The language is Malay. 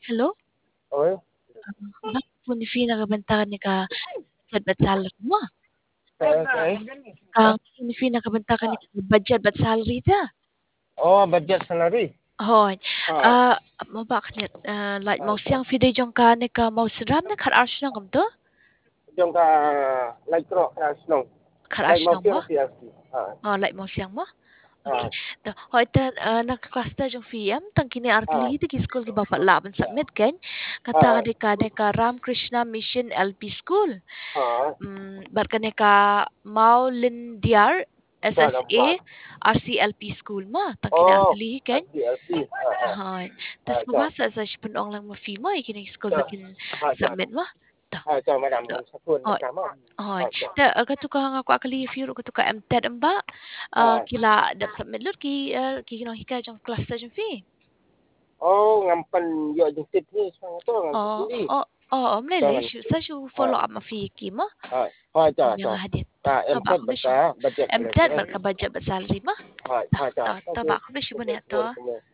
Hello? Oi, Bakit po ni Fina kabantahan ni ka budget salary mo? okay. Kang ni Fina kabantahan ni ka budget salary ta. Oh, budget salary. Hon. Ah, Mo bakit like mo ah, siyang fide jong ka ni ka mo siram na kar arsh nang gamto? yung ka like ro snong. Kar Like arsh mo nang mo? siro CRC. Like mo siyang mo? Okay. Ah, Hoy ta nagka-class ta jong FM tang kini ah, artli ti school ki bapak laban submit ken kata ah, ka Ram Krishna Mission LP School. ah, Barkane ka Maulindiar sana SSA ba? RCLP School ma tang kini Oh, artli ken. SDLC. Hay. Tas Cho, mabasa sa sipunong lang ma-fee mo ikining school cho, na kin cho, submit mo. Ta. cho madam Ta. man sa phone Hoy. ka mo. Hoy. Cho, Ta katu ka nga ko akali firo katu ka MTED amba ah, kila dat submit lur ki kinong hika jong class ta jong fee. oh, ngampan yo yung tip ni sa to ngam Oh, hindi. oh, oh, mlele Jangan. sa shu follow up ma fee ki mo. Cho, Yang cho. hadit. Ah, Taba MTED ko bisyo. basta budget MTED salary. barka budget ba salary mo? Cho. Taba ko bisyo mo Okay, neto.